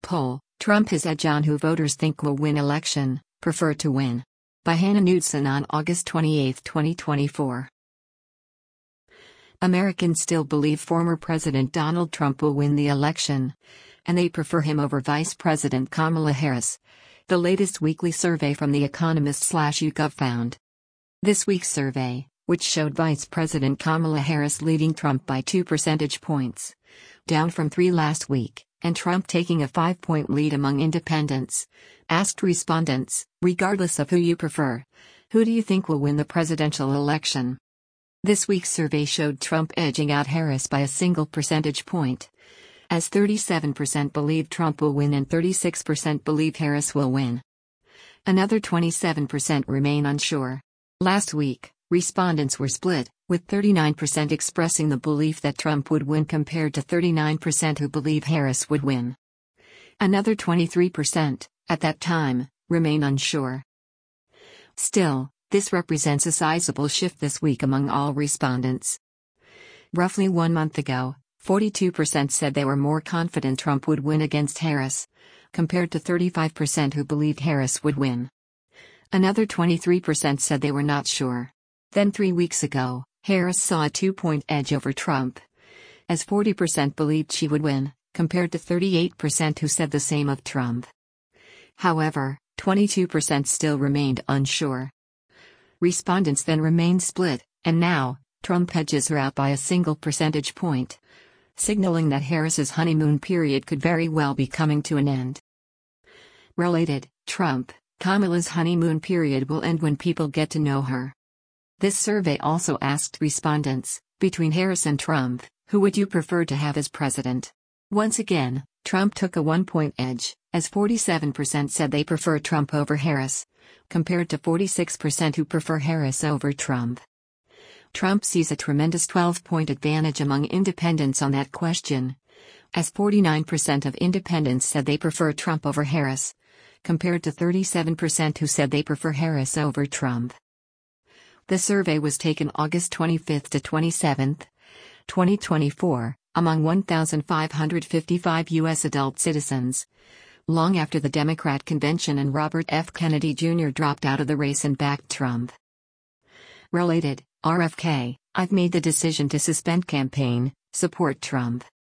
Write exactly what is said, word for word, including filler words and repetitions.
poll, Trump has edge on who voters think will win election, prefer to win. By Hannah Knudsen on August twenty-eighth, twenty twenty-four. Americans still believe former President Donald Trump will win the election, and they prefer him over Vice President Kamala Harris, the latest weekly survey from The Economist slash YouGov found. This week's survey, which showed Vice President Kamala Harris leading Trump by two percentage points, down from three last week, and Trump taking a five-point lead among independents, asked respondents, regardless of who you prefer, who do you think will win the presidential election? This week's survey showed Trump edging out Harris by a single percentage point, as thirty-seven percent believe Trump will win and thirty-six percent believe Harris will win. Another twenty-seven percent remain unsure. Last week, respondents were split, with thirty-nine percent expressing the belief that Trump would win compared to thirty-nine percent who believe Harris would win. Another twenty-three percent, at that time, remain unsure. Still, this represents a sizable shift this week among all respondents. Roughly one month ago, forty-two percent said they were more confident Trump would win against Harris, compared to thirty-five percent who believed Harris would win. Another twenty-three percent said they were not sure. Then three weeks ago, Harris saw a two-point edge over Trump, as forty percent believed she would win, compared to thirty-eight percent who said the same of Trump. However, twenty-two percent still remained unsure. Respondents then remained split, and now, Trump edges her out by a single percentage point, signaling that Harris's honeymoon period could very well be coming to an end. Related, Trump, Kamala's honeymoon period will end when people get to know her. This survey also asked respondents, between Harris and Trump, who would you prefer to have as president? Once again, Trump took a one-point edge, as forty-seven percent said they prefer Trump over Harris, compared to forty-six percent who prefer Harris over Trump. Trump sees a tremendous twelve-point advantage among independents on that question, as forty-nine percent of independents said they prefer Trump over Harris, compared to thirty-seven percent who said they prefer Harris over Trump. The survey was taken August twenty-fifth to twenty-seventh, twenty twenty-four, among one thousand five hundred fifty-five U S adult citizens, long after the Democrat convention and Robert F. Kennedy Junior dropped out of the race and backed Trump. Related, R F K, I've made the decision to suspend campaign, support Trump.